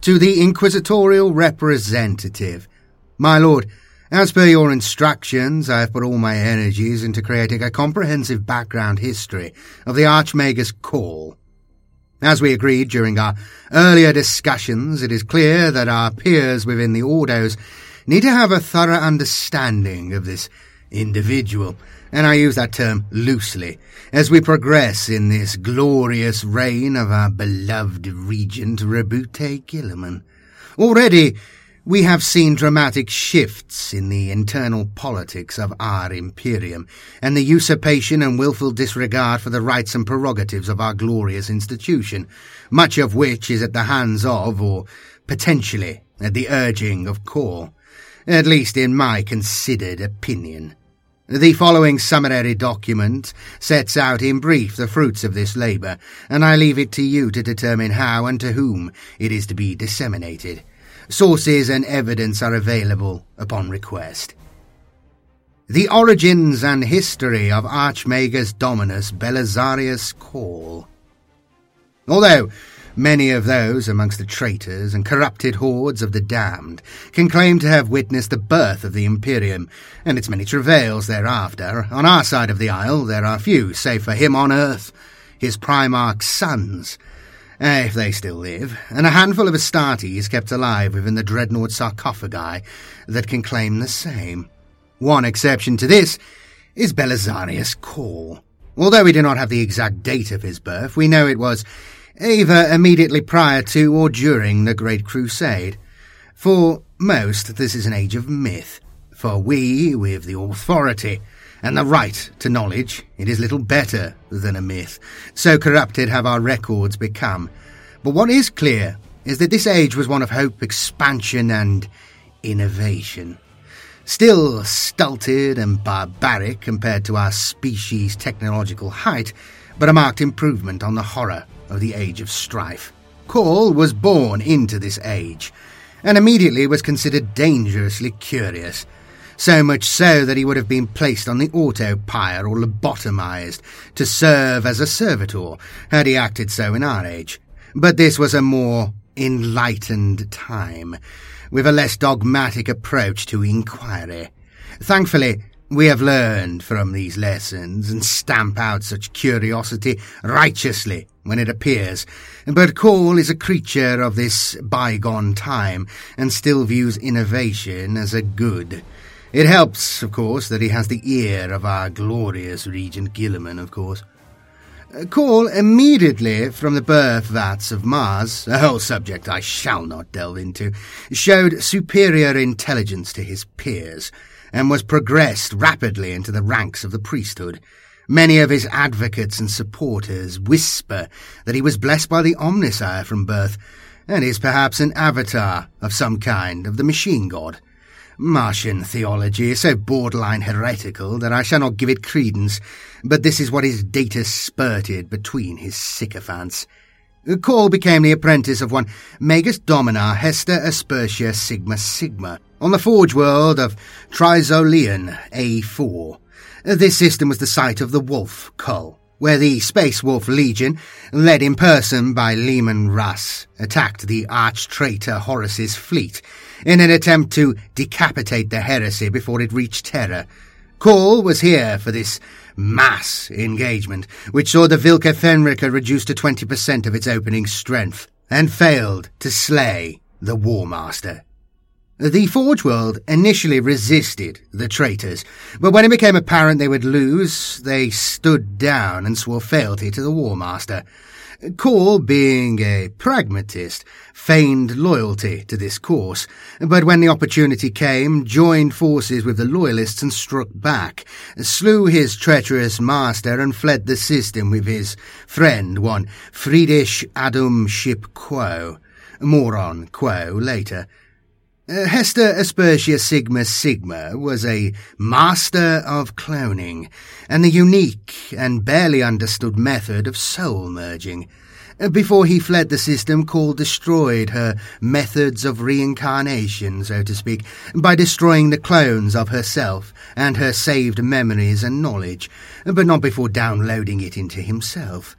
To the inquisitorial representative. My lord, as per your instructions, I have put all my energies into creating a comprehensive background history of the Archmagus Call. As we agreed during our earlier discussions, it is clear that our peers within the Ordos need to have a thorough understanding of this individual, and I use that term loosely, as we progress in this glorious reign of our beloved regent Roboute Guilliman. Already, we have seen dramatic shifts in the internal politics of our Imperium, and the usurpation and willful disregard for the rights and prerogatives of our glorious institution, much of which is at the hands of, or potentially at the urging of Call, at least in my considered opinion. The following summary document sets out in brief the fruits of this labour, and I leave it to you to determine how and to whom it is to be disseminated. Sources and evidence are available upon request. The origins and history of Archmagus Dominus Belisarius Call. Although many of those amongst the traitors and corrupted hordes of the damned can claim to have witnessed the birth of the Imperium and its many travails thereafter, on our side of the isle there are few, save for him on earth, his Primarch's sons, if they still live, and a handful of Astartes kept alive within the dreadnought sarcophagi that can claim the same. One exception to this is Belisarius Call. Although we do not have the exact date of his birth, we know it was either immediately prior to or during the Great Crusade. For most, this is an age of myth. For we, with the authority and the right to knowledge, it is little better than a myth. So corrupted have our records become. But what is clear is that this age was one of hope, expansion, and innovation. Still stulted and barbaric compared to our species' technological height, but a marked improvement on the horror of the Age of Strife. Call was born into this age, and immediately was considered dangerously curious, so much so that he would have been placed on the autopile or lobotomized to serve as a servitor, had he acted so in our age. But this was a more enlightened time, with a less dogmatic approach to inquiry. Thankfully, we have learned from these lessons and stamp out such curiosity righteously when it appears, but Call is a creature of this bygone time and still views innovation as a good. It helps, of course, that he has the ear of our glorious Regent Guilliman, of course. Call immediately from the birth vats of Mars, a whole subject I shall not delve into, showed superior intelligence to his peers, and was progressed rapidly into the ranks of the priesthood. Many of his advocates and supporters whisper that he was blessed by the Omnissiah from birth, and is perhaps an avatar of some kind of the machine god. Martian theology is so borderline heretical that I shall not give it credence, but this is what his data spurted between his sycophants. Call became the apprentice of one Magus Domina Hester Aspertia Sigma Sigma on the forge world of Trisoleon A4. This system was the site of the Wolf Cull, where the Space Wolf Legion, led in person by Leman Russ, attacked the arch-traitor Horus's fleet in an attempt to decapitate the heresy before it reached Terra. Call was here for this mass engagement, which saw the Vilca Fenrica reduced to 20% of its opening strength, and failed to slay the War Master. The Forge World initially resisted the traitors, but when it became apparent they would lose, they stood down and swore fealty to the War Master. Call, being a pragmatist, feigned loyalty to this course, but when the opportunity came, joined forces with the Loyalists and struck back, slew his treacherous master and fled the system with his friend, one Friedrich Adum Ship Quo. More on Quo later. Hester Aspertia Sigma Sigma was a master of cloning, and the unique and barely understood method of soul merging. Before he fled the system, Call destroyed her methods of reincarnation, so to speak, by destroying the clones of herself and her saved memories and knowledge, but not before downloading it into himself.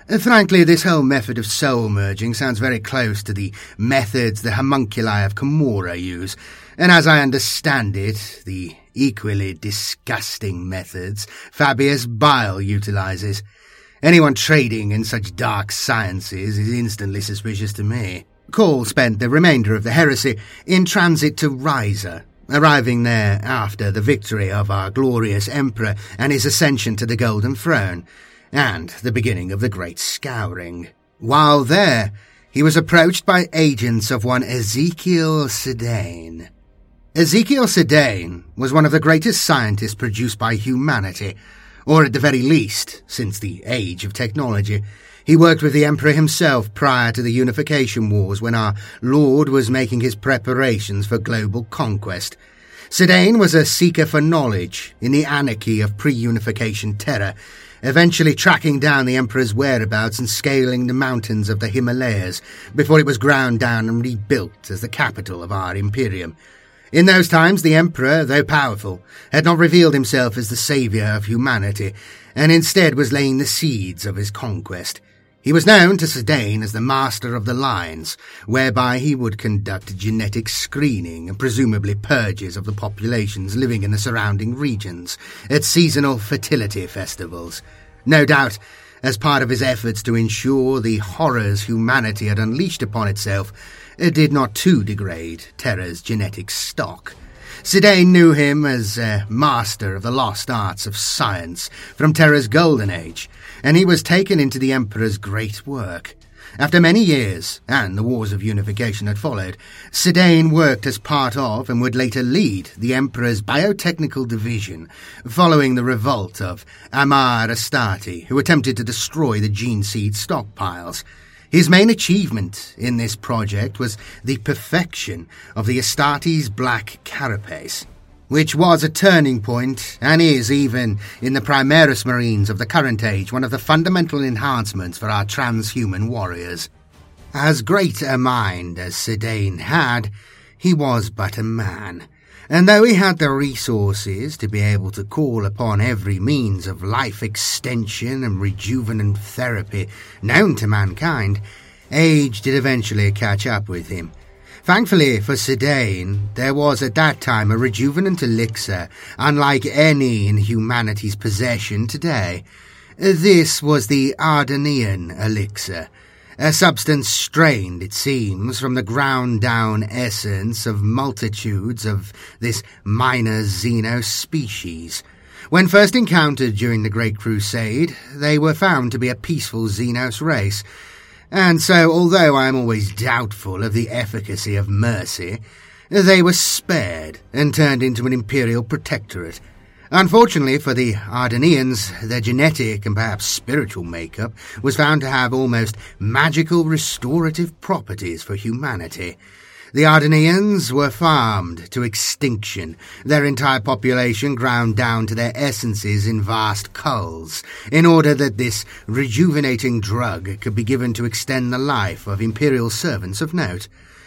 Frankly, this whole method of soul merging sounds very close to the methods the homunculi of Camorra use, and as I understand it, the equally disgusting methods Fabius Bile utilizes. Anyone trading in such dark sciences is instantly suspicious to me. Call spent the remainder of the heresy in transit to Ryza, arriving there after the victory of our glorious Emperor and his ascension to the Golden Throne, and the beginning of the Great Scouring. While there, he was approached by agents of one Ezekiel Sedain. Ezekiel Sedain was one of the greatest scientists produced by humanity, or at the very least, since the age of technology. He worked with the Emperor himself prior to the Unification Wars when our Lord was making his preparations for global conquest. Sedain was a seeker for knowledge in the anarchy of pre-Unification terror, eventually tracking down the Emperor's whereabouts and scaling the mountains of the Himalayas before it was ground down and rebuilt as the capital of our Imperium. In those times, the Emperor, though powerful, had not revealed himself as the saviour of humanity, and instead was laying the seeds of his conquest. He was known to Sedain as the Master of the Lines, whereby he would conduct genetic screening and presumably purges of the populations living in the surrounding regions at seasonal fertility festivals. No doubt, as part of his efforts to ensure the horrors humanity had unleashed upon itself did not too degrade Terra's genetic stock. Sedain knew him as a master of the lost arts of science from Terra's golden age, and he was taken into the Emperor's great work. After many years, and the Wars of Unification had followed, Sedain worked as part of and would later lead the Emperor's biotechnical division, following the revolt of Amar Astarte, who attempted to destroy the gene seed stockpiles. His main achievement in this project was the perfection of the Astartes black carapace, which was a turning point, and is, even in the Primaris Marines of the current age, one of the fundamental enhancements for our transhuman warriors. As great a mind as Sedain had, he was but a man, and though he had the resources to be able to call upon every means of life extension and rejuvenant therapy known to mankind, age did eventually catch up with him. Thankfully for Sedain, there was at that time a rejuvenant elixir unlike any in humanity's possession today. This was the Ardenian elixir, a substance strained, it seems, from the ground-down essence of multitudes of this minor Xeno species. When first encountered during the Great Crusade, they were found to be a peaceful Xenos race, and so, although I am always doubtful of the efficacy of mercy, they were spared and turned into an imperial protectorate. Unfortunately for the Ardenians, their genetic and perhaps spiritual makeup was found to have almost magical restorative properties for humanity. The Ardenians were farmed to extinction, their entire population ground down to their essences in vast culls, in order that this rejuvenating drug could be given to extend the life of imperial servants of note.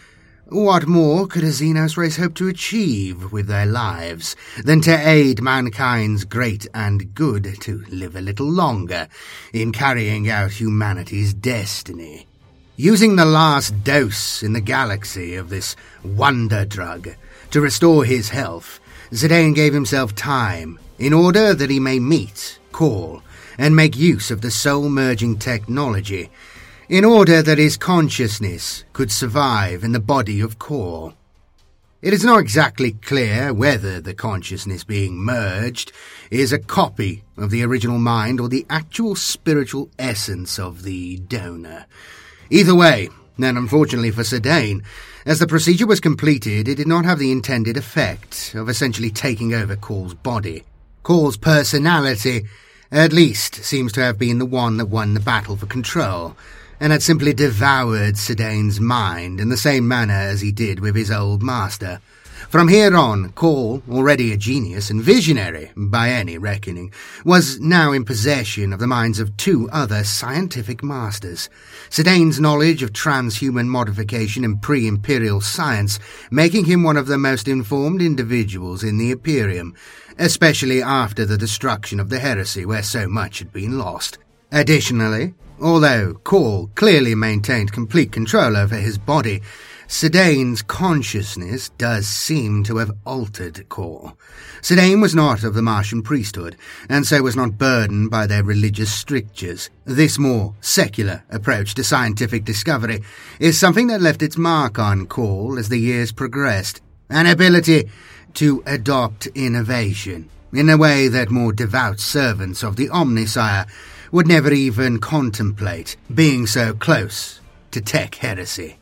What more could a Xenos race hope to achieve with their lives than to aid mankind's great and good to live a little longer in carrying out humanity's destiny? Using the last dose in the galaxy of this wonder drug to restore his health, Sedain gave himself time in order that he may meet, call, and make use of the soul-merging technology, in order that his consciousness could survive in the body of Call. It is not exactly clear whether the consciousness being merged is a copy of the original mind or the actual spiritual essence of the donor. Either way, and unfortunately for Sedain, as the procedure was completed, it did not have the intended effect of essentially taking over Call's body. Call's personality, at least, seems to have been the one that won the battle for control, and had simply devoured Sedain's mind in the same manner as he did with his old master. From here on, Call, already a genius and visionary by any reckoning, was now in possession of the minds of two other scientific masters. Sedain's knowledge of transhuman modification and pre-imperial science making him one of the most informed individuals in the Imperium, especially after the destruction of the heresy where so much had been lost. Additionally, although Call clearly maintained complete control over his body, Sedane's consciousness does seem to have altered Call. Sedane was not of the Martian priesthood, and so was not burdened by their religious strictures. This more secular approach to scientific discovery is something that left its mark on Call as the years progressed, an ability to adopt innovation in a way that more devout servants of the Omnissiah would never even contemplate, being so close to tech heresy.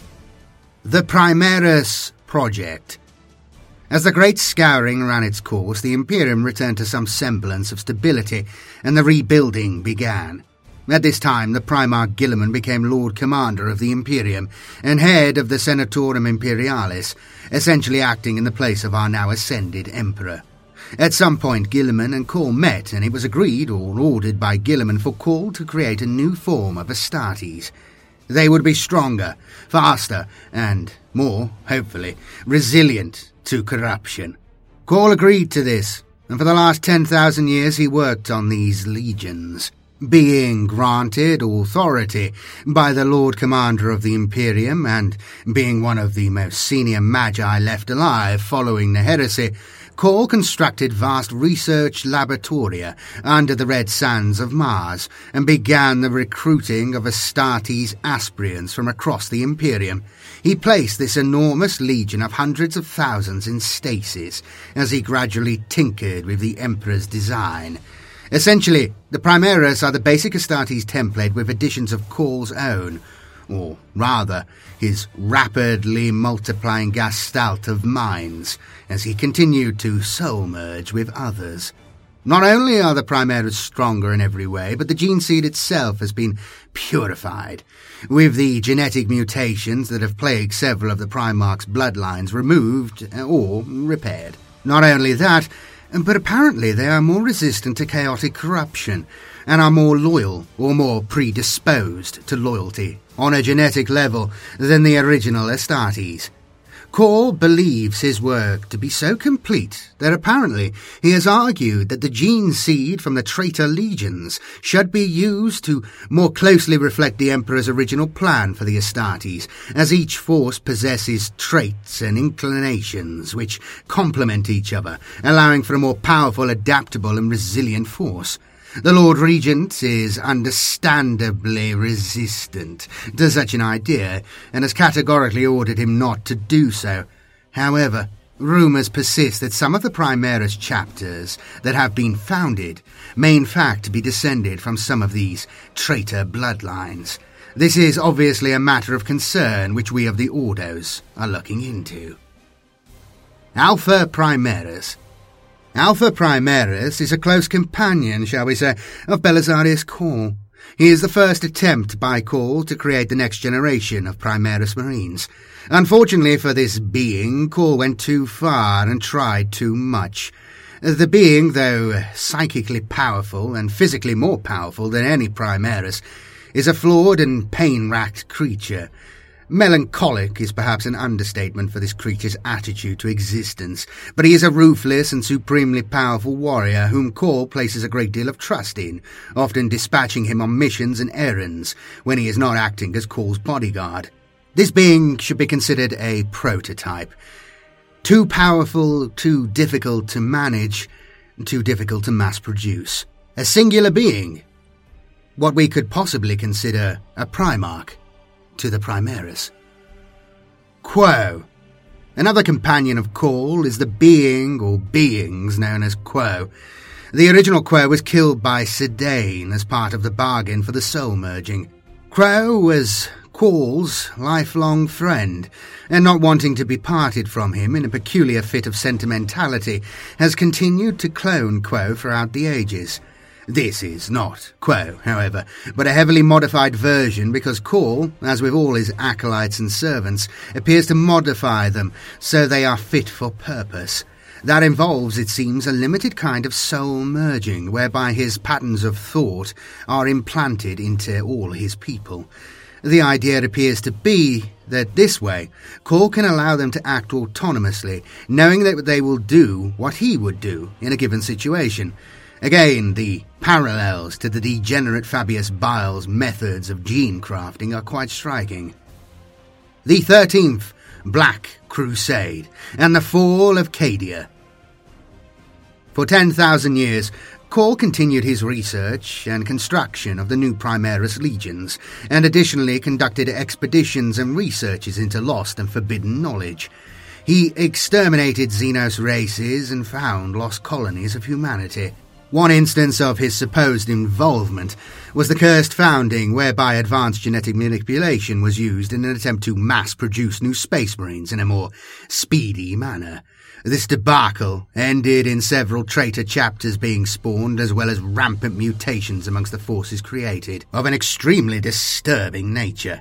The Primaris Project. As the Great Scouring ran its course, the Imperium returned to some semblance of stability, and the rebuilding began. At this time, the Primarch Guilliman became Lord Commander of the Imperium and head of the Senatorum Imperialis, essentially acting in the place of our now ascended Emperor. At some point, Guilliman and Call met, and it was agreed or ordered by Guilliman for Call to create a new form of Astartes. They would be stronger, faster, and more, hopefully, resilient to corruption. Call agreed to this, and for the last 10,000 years he worked on these legions, being granted authority by the Lord Commander of the Imperium and being one of the most senior magi left alive following the heresy. Call constructed vast research laboratoria under the red sands of Mars and began the recruiting of Astartes aspirants from across the Imperium. He placed this enormous legion of hundreds of thousands in stasis as he gradually tinkered with the Emperor's design. Essentially, the Primaris are the basic Astartes template with additions of Call's own, or rather, his rapidly multiplying gestalt of minds, as he continued to soul-merge with others. Not only are the Primaris stronger in every way, but the gene seed itself has been purified, with the genetic mutations that have plagued several of the Primarch's bloodlines removed or repaired. Not only that, but apparently they are more resistant to chaotic corruption and are more loyal or more predisposed to loyalty on a genetic level than the original Astartes. Call believes his work to be so complete that apparently he has argued that the gene seed from the traitor legions should be used to more closely reflect the Emperor's original plan for the Astartes, as each force possesses traits and inclinations which complement each other, allowing for a more powerful, adaptable and resilient force. The Lord Regent is understandably resistant to such an idea, and has categorically ordered him not to do so. However, rumours persist that some of the Primaris chapters that have been founded may in fact be descended from some of these traitor bloodlines. This is obviously a matter of concern which we of the Ordos are looking into. Alpha Primaris. Alpha Primaris is a close companion, shall we say, of Belisarius Cawl. He is the first attempt by Cawl to create the next generation of Primaris Marines. Unfortunately for this being, Cawl went too far and tried too much. The being, though psychically powerful and physically more powerful than any Primaris, is a flawed and pain-racked creature. Melancholic is perhaps an understatement for this creature's attitude to existence, but he is a ruthless and supremely powerful warrior whom Cawl places a great deal of trust in, often dispatching him on missions and errands when he is not acting as Cawl's bodyguard. This being should be considered a prototype. Too powerful, too difficult to manage, too difficult to mass-produce. A singular being. What we could possibly consider a Primarch to the Primaris. Quo. Another companion of Cawl is the being or beings known as Quo. The original Quo was killed by Sedane as part of the bargain for the soul merging. Quo was Cawl's lifelong friend, and not wanting to be parted from him in a peculiar fit of sentimentality, has continued to clone Quo throughout the ages. This is not Quo, however, but a heavily modified version because Cawl, as with all his acolytes and servants, appears to modify them so they are fit for purpose. That involves, it seems, a limited kind of soul merging, whereby his patterns of thought are implanted into all his people. The idea appears to be that this way, Cawl can allow them to act autonomously, knowing that they will do what he would do in a given situation. Again, the parallels to the degenerate Fabius Bile's methods of gene crafting are quite striking. The 13th Black Crusade and the fall of Cadia. For 10,000 years, Khorne continued his research and construction of the new Primaris legions, and additionally conducted expeditions and researches into lost and forbidden knowledge. He exterminated Xenos races and found lost colonies of humanity. One instance of his supposed involvement was the cursed founding whereby advanced genetic manipulation was used in an attempt to mass-produce new Space Marines in a more speedy manner. This debacle ended in several traitor chapters being spawned, as well as rampant mutations amongst the forces created, of an extremely disturbing nature.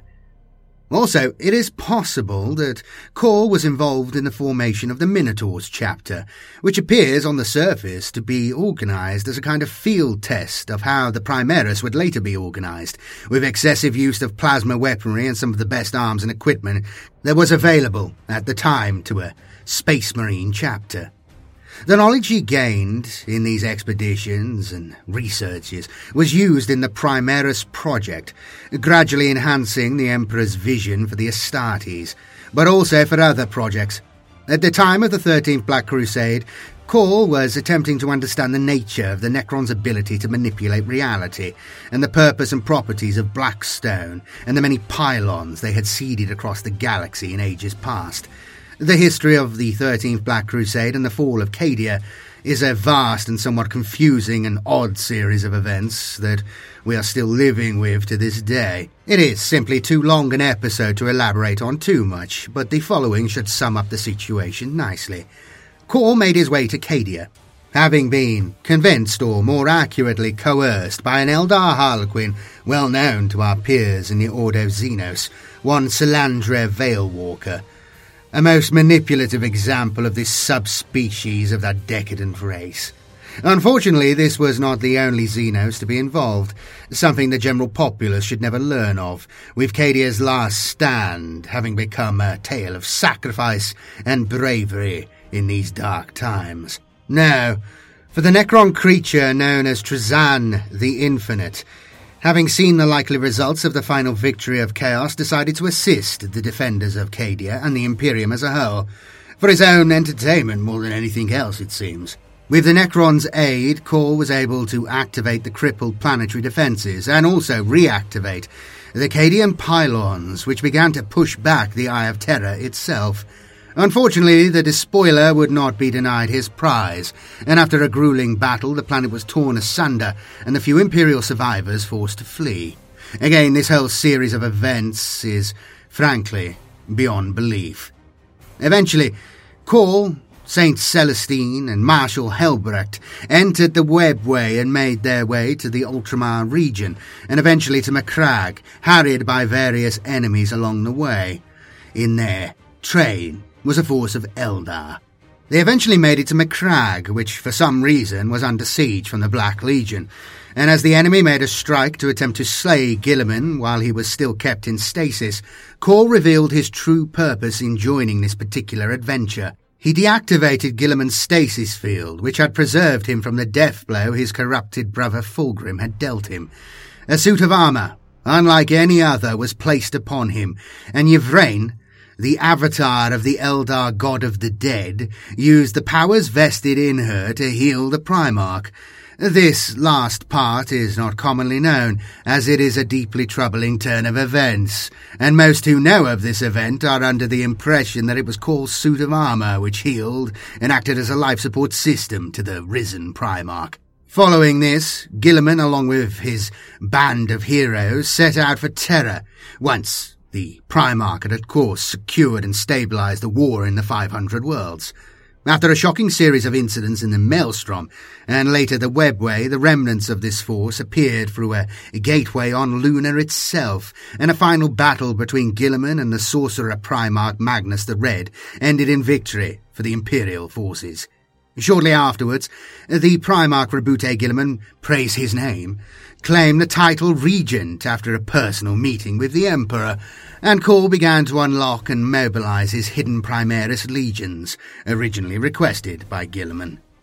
Also, it is possible that Khorne was involved in the formation of the Minotaurs chapter, which appears on the surface to be organised as a kind of field test of how the Primaris would later be organised, with excessive use of plasma weaponry and some of the best arms and equipment that was available at the time to a Space Marine chapter. The knowledge he gained in these expeditions and researches was used in the Primaris project, gradually enhancing the Emperor's vision for the Astartes, but also for other projects. At the time of the 13th Black Crusade, Khorne was attempting to understand the nature of the Necrons' ability to manipulate reality, and the purpose and properties of Blackstone and the many pylons they had seeded across the galaxy in ages past. The history of the 13th Black Crusade and the fall of Cadia is a vast and somewhat confusing and odd series of events that we are still living with to this day. It is simply too long an episode to elaborate on too much, but the following should sum up the situation nicely. Khorne made his way to Cadia, having been convinced, or more accurately coerced, by an Eldar Harlequin well known to our peers in the Ordo Xenos, one Salandre Veilwalker, a most manipulative example of this subspecies of that decadent race. Unfortunately, this was not the only Xenos to be involved, something the general populace should never learn of, with Cadia's last stand having become a tale of sacrifice and bravery in these dark times. Now, for the Necron creature known as Trazan the Infinite, having seen the likely results of the final victory of Chaos, decided to assist the defenders of Cadia and the Imperium as a whole, for his own entertainment more than anything else, it seems. With the Necrons' aid, Khorne was able to activate the crippled planetary defences and also reactivate the Cadian pylons, which began to push back the Eye of Terror itself. Unfortunately, the despoiler would not be denied his prize, and after a grueling battle, the planet was torn asunder, and the few Imperial survivors forced to flee. Again, this whole series of events is, frankly, beyond belief. Eventually, Khorne, Saint Celestine, and Marshal Helbrecht entered the Webway and made their way to the Ultramar region, and eventually to Macragge, harried by various enemies along the way. In their train was a force of Eldar. They eventually made it to Macragge, which for some reason was under siege from the Black Legion, and as the enemy made a strike to attempt to slay Guilliman while he was still kept in stasis, Khorne revealed his true purpose in joining this particular adventure. He deactivated Guilliman's stasis field, which had preserved him from the death blow his corrupted brother Fulgrim had dealt him. A suit of armour, unlike any other, was placed upon him, and Yvraine, the avatar of the Eldar god of the dead, used the powers vested in her to heal the Primarch. This last part is not commonly known, as it is a deeply troubling turn of events, and most who know of this event are under the impression that it was Khorne's suit of armour which healed and acted as a life support system to the risen Primarch. Following this, Guilliman, along with his band of heroes, set out for Terra, once the Primarch had, of course, secured and stabilised the war in the 500 worlds. After a shocking series of incidents in the Maelstrom, and later the Webway, the remnants of this force appeared through a gateway on Luna itself, and a final battle between Guilliman and the sorcerer Primarch Magnus the Red ended in victory for the Imperial forces. Shortly afterwards, the Primarch Rabute Guilliman, praise his name, claimed the title Regent after a personal meeting with the Emperor, and Khorne began to unlock and mobilise his hidden Primaris legions, originally requested by Guilliman.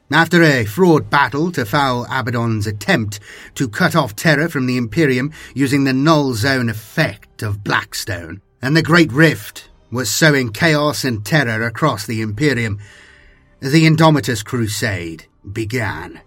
After a fraught battle to foul Abaddon's attempt to cut off Terra from the Imperium using the null zone effect of Blackstone, and the Great Rift was sowing chaos and terror across the Imperium, the Indomitus Crusade began.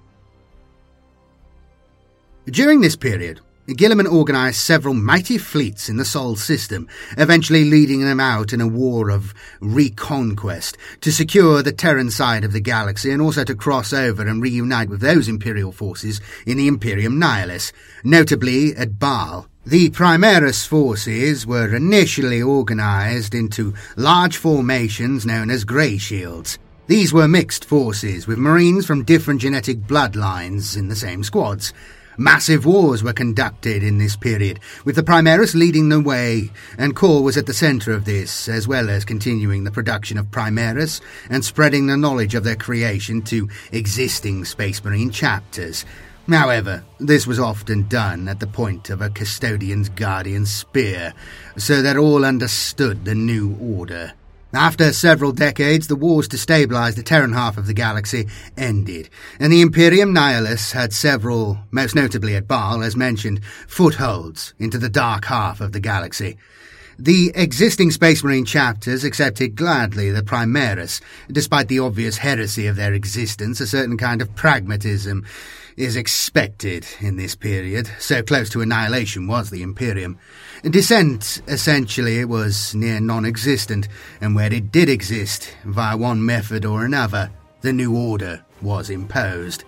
During this period, Guilliman organised several mighty fleets in the Sol system, eventually leading them out in a war of reconquest to secure the Terran side of the galaxy and also to cross over and reunite with those Imperial forces in the Imperium Nihilus, notably at Baal. The Primaris forces were initially organised into large formations known as Grey Shields. These were mixed forces with Marines from different genetic bloodlines in the same squads. Massive wars were conducted in this period, with the Primaris leading the way, and Core was at the centre of this, as well as continuing the production of Primaris and spreading the knowledge of their creation to existing Space Marine chapters. However, this was often done at the point of a custodian's guardian spear, so that all understood the new order. After several decades, the wars to stabilise the Terran half of the galaxy ended, and the Imperium Nihilus had several, most notably at Baal, as mentioned, footholds into the dark half of the galaxy. The existing Space Marine chapters accepted gladly the Primaris. Despite the obvious heresy of their existence, a certain kind of pragmatism is expected in this period. So close to annihilation was the Imperium. Dissent, essentially, was near non-existent, and where it did exist, via one method or another, the new order was imposed.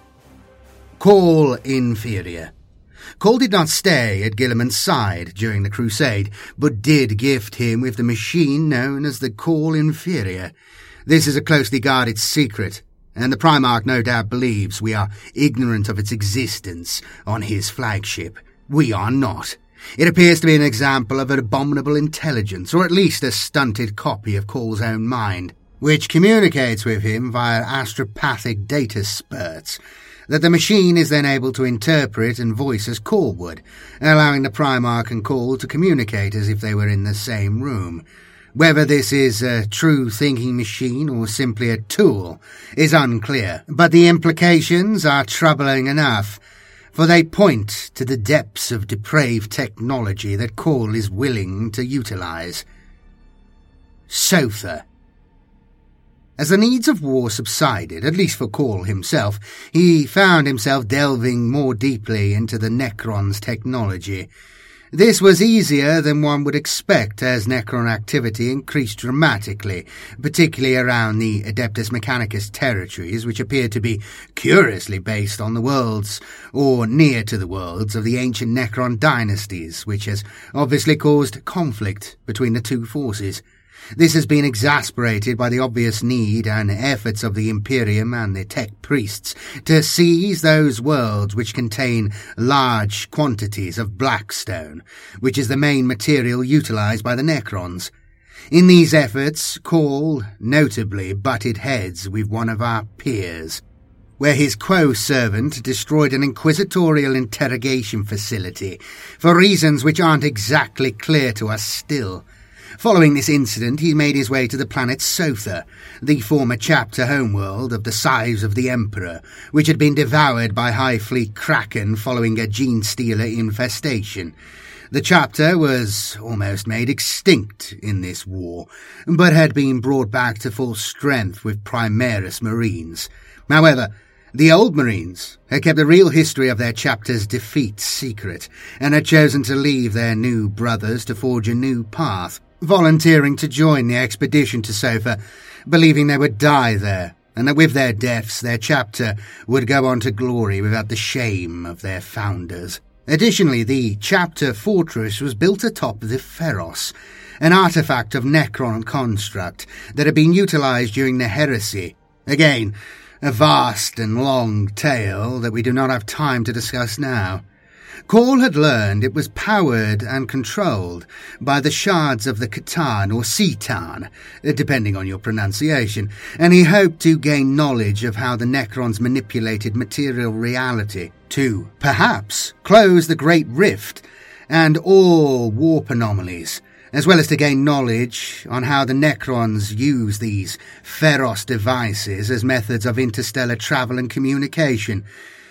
Call Inferior. Call did not stay at Guilliman's side during the Crusade, but did gift him with the machine known as the Call Inferior. This is a closely guarded secret, and the Primarch no doubt believes we are ignorant of its existence on his flagship. We are not. It appears to be an example of an abominable intelligence, or at least a stunted copy of Call's own mind, which communicates with him via astropathic data spurts, that the machine is then able to interpret and voice as Call would, allowing the Primarch and Call to communicate as if they were in the same room. Whether this is a true thinking machine or simply a tool is unclear, but the implications are troubling enough, for they point to the depths of depraved technology that Call is willing to utilize. Sotha. As the needs of war subsided, at least for Call himself, he found himself delving more deeply into the Necron's technology. This was easier than one would expect as Necron activity increased dramatically, particularly around the Adeptus Mechanicus territories, which appeared to be curiously based on the worlds, or near to the worlds, of the ancient Necron dynasties, which has obviously caused conflict between the two forces. This has been exasperated by the obvious need and efforts of the Imperium and the Tech Priests to seize those worlds which contain large quantities of Blackstone, which is the main material utilized by the Necrons. In these efforts, Call notably butted heads with one of our peers, where his Quo servant destroyed an inquisitorial interrogation facility for reasons which aren't exactly clear to us still. Following this incident, he made his way to the planet Sotha, the former chapter homeworld of the Sives of the Emperor, which had been devoured by High Fleet Kraken following a gene-stealer infestation. The chapter was almost made extinct in this war, but had been brought back to full strength with Primaris Marines. However, the old Marines had kept the real history of their chapter's defeat secret, and had chosen to leave their new brothers to forge a new path, volunteering to join the expedition to Sotha, believing they would die there, and that with their deaths their chapter would go on to glory without the shame of their founders. Additionally, the chapter fortress was built atop the Pharos, an artifact of Necron construct that had been utilized during the heresy. Again, a vast and long tale that we do not have time to discuss now. Call had learned it was powered and controlled by the shards of the Catan or Citan, depending on your pronunciation, and he hoped to gain knowledge of how the Necrons manipulated material reality to, perhaps, close the Great Rift and all warp anomalies, as well as to gain knowledge on how the Necrons use these Feros devices as methods of interstellar travel and communication,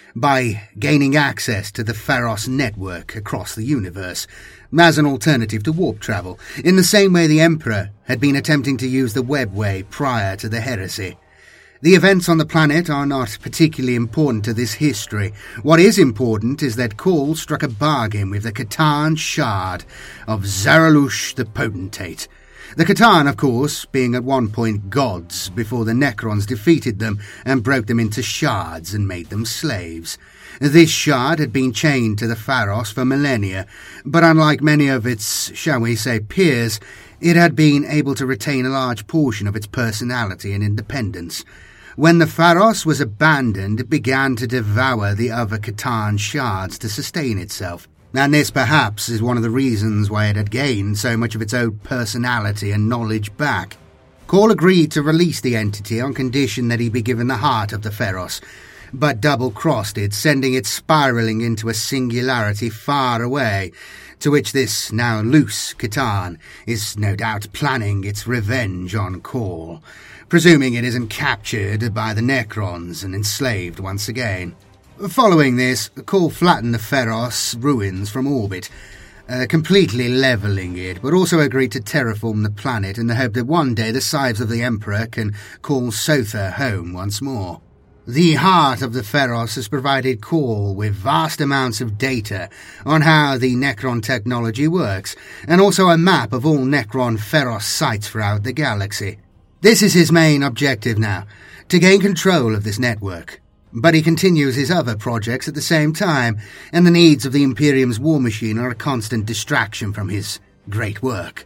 by gaining access to the Feros network across the universe, as an alternative to warp travel, in the same way the Emperor had been attempting to use the Webway prior to the heresy. The events on the planet are not particularly important to this history. What is important is that Khal struck a bargain with the C'tan Shard of Zaralush the Potentate. The C'tan, of course, being at one point gods before the Necrons defeated them and broke them into shards and made them slaves. This shard had been chained to the Pharos for millennia, but unlike many of its, shall we say, peers, it had been able to retain a large portion of its personality and independence. When the Pharos was abandoned, it began to devour the other C'tan shards to sustain itself. And this, perhaps, is one of the reasons why it had gained so much of its own personality and knowledge back. Khal agreed to release the entity on condition that he be given the heart of the Pharos, but double-crossed it, sending it spiralling into a singularity far away, to which this now loose C'tan is no doubt planning its revenge on Khal, presuming it isn't captured by the Necrons and enslaved once again. Following this, Khal flattened the Pharos ruins from orbit, completely levelling it, but also agreed to terraform the planet in the hope that one day the Scythes of the Emperor can call Sotha home once more. The heart of the Pharos has provided Khal with vast amounts of data on how the Necron technology works, and also a map of all Necron Pharos sites throughout the galaxy. This is his main objective now, to gain control of this network. But he continues his other projects at the same time, and the needs of the Imperium's war machine are a constant distraction from his great work.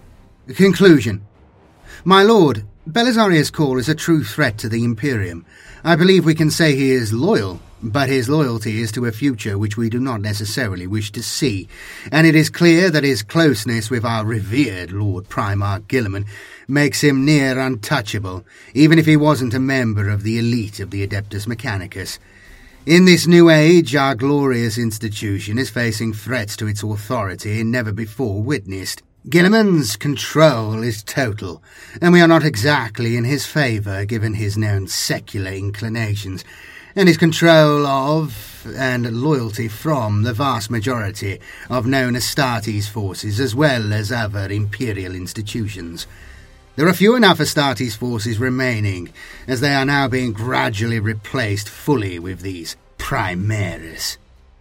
Conclusion. My lord, Belisarius Khal is a true threat to the Imperium. I believe we can say he is loyal, but his loyalty is to a future which we do not necessarily wish to see, and it is clear that his closeness with our revered Lord Primarch Guilliman makes him near untouchable, even if he wasn't a member of the elite of the Adeptus Mechanicus. In this new age, our glorious institution is facing threats to its authority never before witnessed. Guilliman's control is total, and we are not exactly in his favour given his known secular inclinations, and his control of, and loyalty from, the vast majority of known Astartes forces as well as other Imperial institutions. There are few enough Astartes forces remaining, as they are now being gradually replaced fully with these Primaris.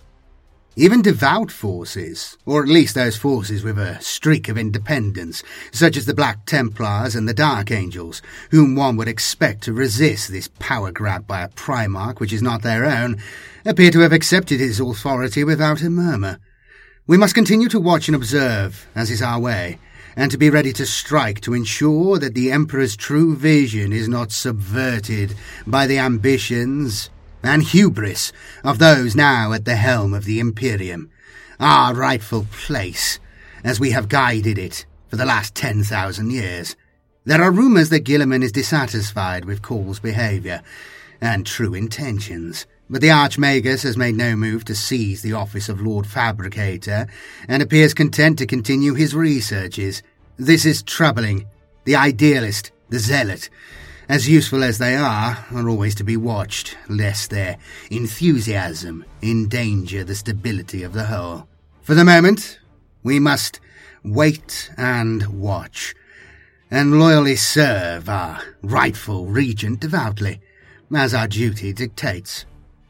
Even devout forces, or at least those forces with a streak of independence, such as the Black Templars and the Dark Angels, whom one would expect to resist this power grab by a Primarch which is not their own, appear to have accepted his authority without a murmur. We must continue to watch and observe, as is our way, and to be ready to strike to ensure that the Emperor's true vision is not subverted by the ambitions and hubris of those now at the helm of the Imperium, our rightful place, as we have guided it for the last 10,000 years. There are rumours that Guilliman is dissatisfied with Khal's behaviour and true intentions, but the Archmagus has made no move to seize the office of Lord Fabricator and appears content to continue his researches. This is troubling. The idealist, the zealot, as useful as they are always to be watched, lest their enthusiasm endanger the stability of the whole. For the moment, we must wait and watch, and loyally serve our rightful regent devoutly, as our duty dictates.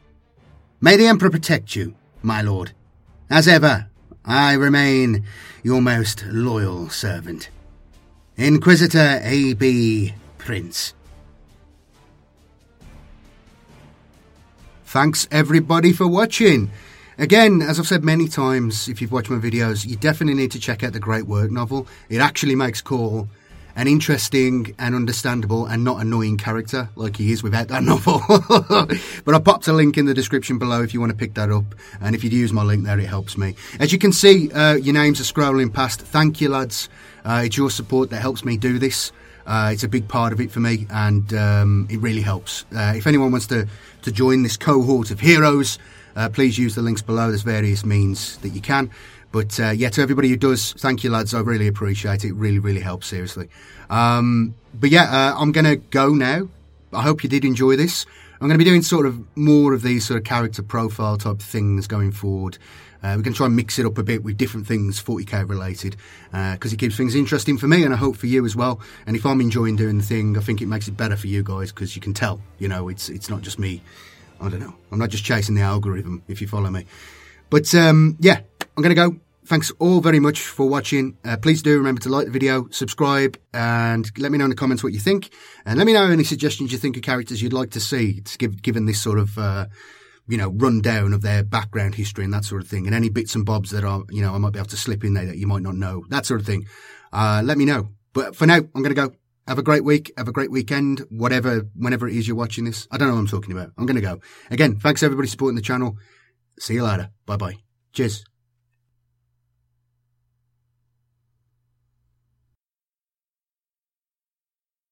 May the Emperor protect you, my lord. As ever, I remain your most loyal servant, Inquisitor A.B. Prince. Thanks everybody for watching. Again, as I've said many times, if you've watched my videos, you definitely need to check out the Great Work novel. It actually makes Khal an interesting and understandable and not annoying character like he is without that novel. But I popped a link in the description below if you want to pick that up, and if you'd use my link there, it helps me. As you can see, your names are scrolling past. Thank you, lads. It's your support that helps me do this. It's a big part of it for me, and it really helps. If anyone wants to join this cohort of heroes, please use the links below. There's various means that you can. But yeah, to everybody who does, thank you, lads. I really appreciate it. It really, really helps, seriously. But yeah, I'm going to go now. I hope you did enjoy this. I'm going to be doing sort of more of these sort of character profile type things going forward. We can try and mix it up a bit with different things 40k related, because it keeps things interesting for me, and I hope for you as well. And if I'm enjoying doing the thing, I think it makes it better for you guys, because you can tell, you know, it's not just me. I don't know. I'm not just chasing the algorithm, if you follow me. But yeah, I'm going to go. Thanks all very much for watching. Please do remember to like the video, subscribe, and let me know in the comments what you think. And let me know any suggestions you think of characters you'd like to see, given this sort of, you know, rundown of their background history and that sort of thing. And any bits and bobs that are, you know, I might be able to slip in there that you might not know, that sort of thing. Let me know. But for now, I'm going to go. Have a great week. Have a great weekend. Whenever it is you're watching this. I don't know what I'm talking about. I'm going to go. Again, thanks everybody supporting the channel. See you later. Bye-bye. Cheers.